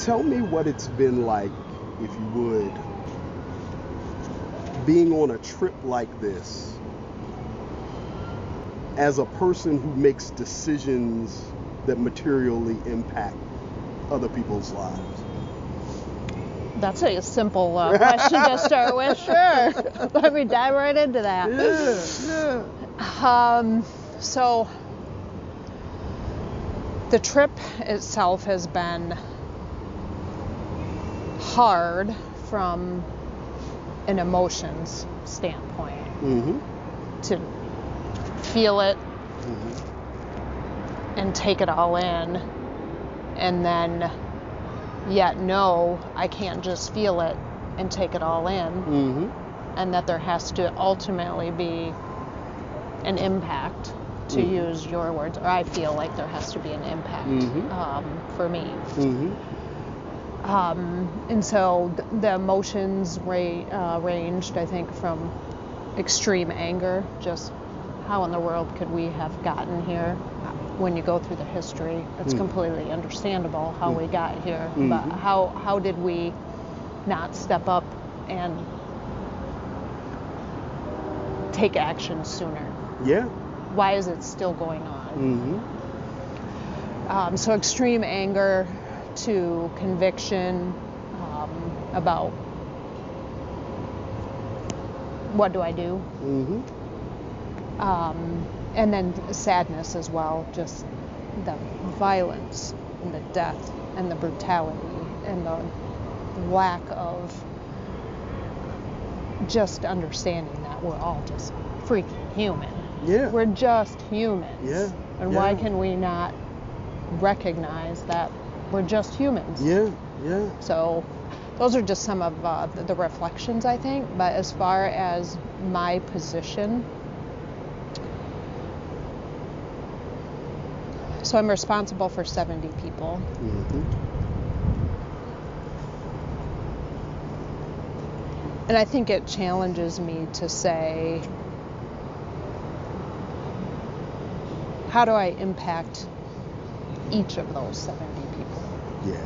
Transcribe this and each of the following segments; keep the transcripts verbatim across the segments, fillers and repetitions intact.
Tell me what it's been like, if you would, being on a trip like this as a person who makes decisions that materially impact other people's lives. That's a simple uh, question to start with. Sure. Let me dive right into that. Yeah, yeah. Um, so the trip itself has been hard from an emotions standpoint. Mm-hmm. To feel it Mm-hmm. and take it all in, and then yet know I can't just feel it and take it all in, Mm-hmm. and that there has to ultimately be an impact, to Mm-hmm. use your words, or I feel like there has to be an impact Mm-hmm. um, for me. Mm-hmm. Um, and so th- the emotions ra- uh, ranged, I think, from extreme anger, just how in the world could we have gotten here? When you go through the history, it's Mm. completely understandable how Mm. we got here, Mhm. but how how did we not step up and take action sooner? Yeah. Why is it still going on? Mm-hmm. Um, so extreme anger to conviction um, about what do I do? Mm-hmm. Um, and then sadness as well, just the violence and the death and the brutality and the lack of just understanding that we're all just freaking human. Yeah. We're just humans. Yeah. And Yeah. why can we not recognize that we're just humans? Yeah. Yeah. So those are just some of uh, the, the reflections, I think. But as far as my position, so I'm responsible for seventy people. Mm-hmm. And I think it challenges me to say, how do I impact each of those seventy people? Yeah.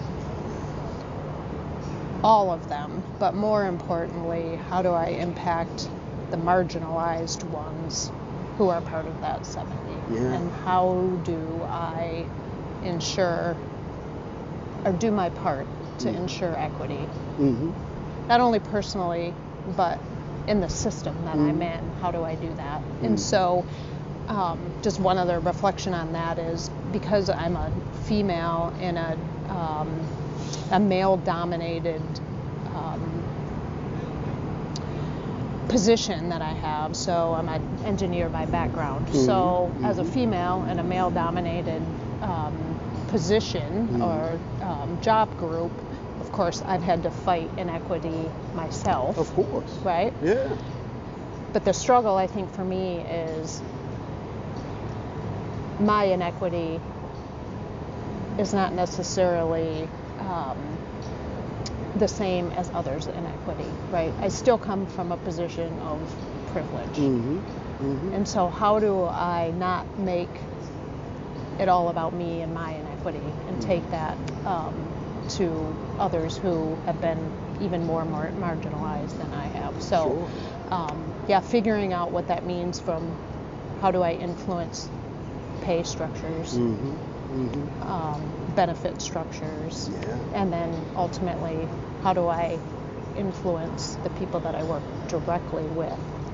All of them, but more importantly, how do I impact the marginalized ones who are part of that seventy? Yeah. And how do I ensure, or do my part to Mm. ensure equity? Mm-hmm. Not only personally, but in the system that Mm. I'm in. How do I do that? Mm. And so, um, just one other reflection on that is, because I'm a female in a um, a male-dominated um, position that I have. So I'm an engineer by background. Mm-hmm. So as a Mm-hmm. female in a male-dominated um, position Mm-hmm. or um, job group, of course, I've had to fight inequity myself. Of course. Right? Yeah. But the struggle, I think, for me is my inequity is not necessarily um, the same as others' inequity, right? I still come from a position of privilege. Mm-hmm. Mm-hmm. And so how do I not make it all about me and my inequity, and Mm. take that um, to others who have been even more mar- marginalized than I have? So, Sure. um, yeah, figuring out what that means, from how do I influence pay structures, Mm-hmm. Mm-hmm. um, benefit structures, Yeah. and then ultimately, how do I influence the people that I work directly with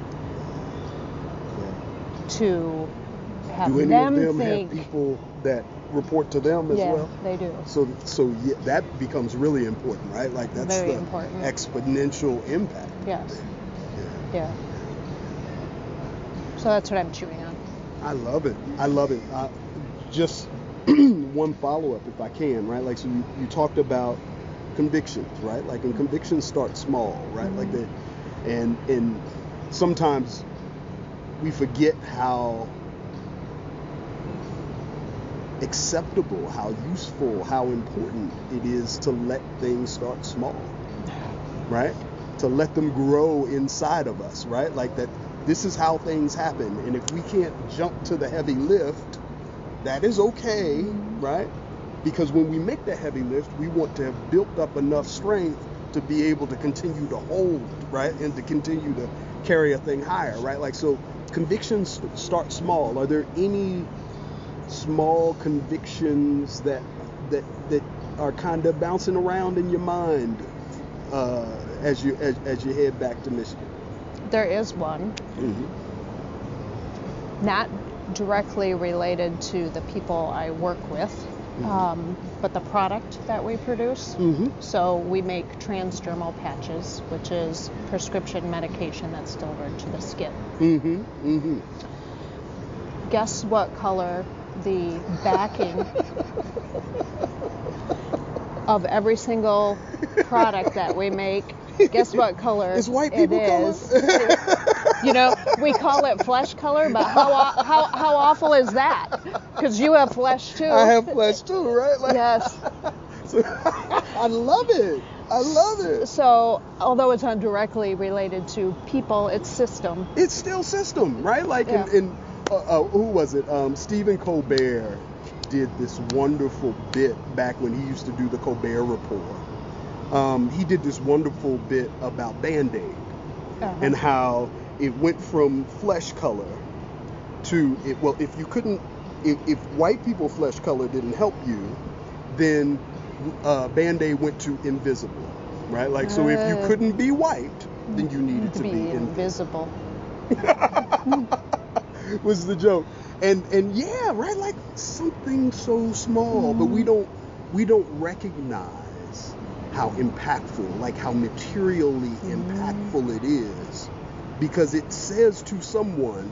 Yeah. to have Do any them of them think, have people that report to them as yeah, well? they do. So, so yeah, that becomes really important, right? Like that's Very the important. exponential impact. Yes. Yeah. Yeah. So that's what I'm chewing on. I love it. I love it. Uh, just one follow-up, if I can, right? Like, so you, you talked about convictions, right? Like, and convictions start small, right? Mm-hmm. Like the, and and sometimes we forget how acceptable, how useful, how important it is to let things start small, right? To let them grow inside of us, right? Like that, this is how things happen. And if we can't jump to the heavy lift, that is okay, right? Because when we make that heavy lift, we want to have built up enough strength to be able to continue to hold, right? And to continue to carry a thing higher, right? Like, so convictions start small. Are there any small convictions that that that are kind of bouncing around in your mind uh, as you as, as you head back to Michigan? There is one. Mm-hmm. Not directly related to the people I work with, mm-hmm. um, but the product that we produce. Mm-hmm. So we make transdermal patches, which is prescription medication that's delivered to the skin. Mm-hmm. Mm-hmm. Guess what color the backing of every single product that we make, guess what color it's white it people is. color. You know, we call it flesh color, but how how how awful is that? Because you have flesh too. I have flesh too, right? Like, yes. So, I love it. I love it. So, although it's not directly related to people, it's system. It's still system, right? Like, Yeah. in, in uh, uh, who was it? Um, Stephen Colbert did this wonderful bit back when he used to do the Colbert Report. Um, he did this wonderful bit about Band-Aid Uh-huh. and how it went from flesh color to it. Well, if you couldn't, if, if white people flesh color didn't help you, then uh, Band-Aid went to invisible, right? Like, so if you Uh, couldn't be white, then you needed to, be, be invisible. was the joke. And and yeah, right, like something so small, but we don't we don't recognize how impactful, like how materially impactful it is, because it says to someone,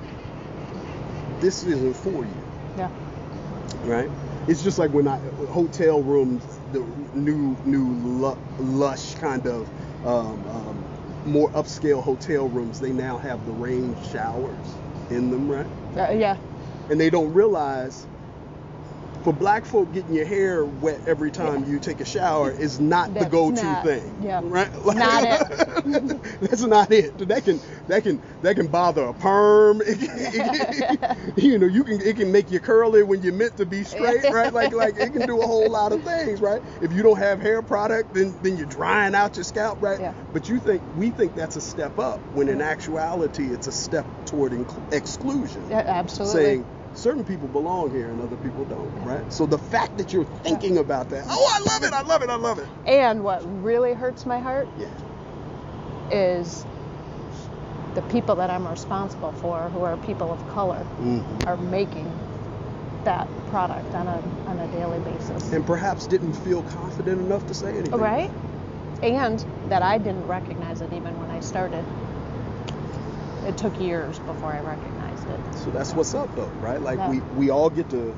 this isn't for you. Yeah. Right? It's just like when I hotel rooms, the new new lu- lush kind of um, um, more upscale hotel rooms, they now have the rain showers in them, right? Uh, yeah. And they don't realize, for black folk, getting your hair wet every time you take a shower is not the That's go-to not- thing, yeah. right? Not it. That's not it. That can that can that can bother a perm. It can, it can, you know, you can it can make you curly when you're meant to be straight, right? Like like it can do a whole lot of things, right? If you don't have hair product, then then you're drying out your scalp, right? Yeah. But you think we think that's a step up, when in actuality it's a step toward inc- exclusion. Yeah, absolutely. Saying certain people belong here and other people don't, right? So the fact that you're thinking about that, oh, I love it, I love it, I love it. And what really hurts my heart Yeah. is the people that I'm responsible for, who are people of color, Mm-hmm. are making that product on a on a daily basis. And perhaps didn't feel confident enough to say anything. Right? And that I didn't recognize it even when I started. It took years before I recognized it. So that's what's up, though, right? Like Yeah. we, we all get to,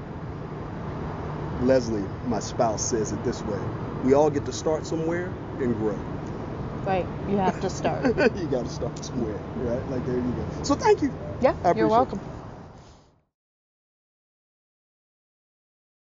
Leslie, my spouse, says it this way. We all get to start somewhere and grow. Right. You have to start. You got to start somewhere, right? Like, there you go. So thank you. Yeah, I you're appreciate welcome. it.